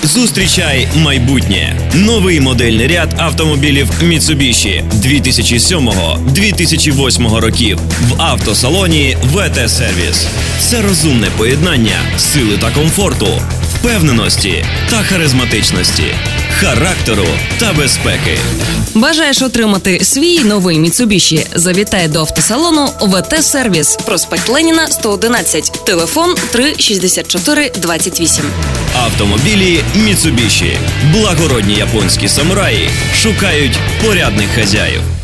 Зустрічай майбутнє. Новий модельний ряд автомобілів Mitsubishi 2007-2008 років в автосалоні ВТ Сервіс. Це розумне поєднання сили та комфорту, впевненості та харизматичності, характеру та безпеки. Бажаєш отримати свій новий Mitsubishi? Завітай до автосалону ВТ Сервіс. Проспект Леніна, 111. Телефон 364 28. Автомобілі Mitsubishi. Благородні японські самураї шукають порядних хазяїв.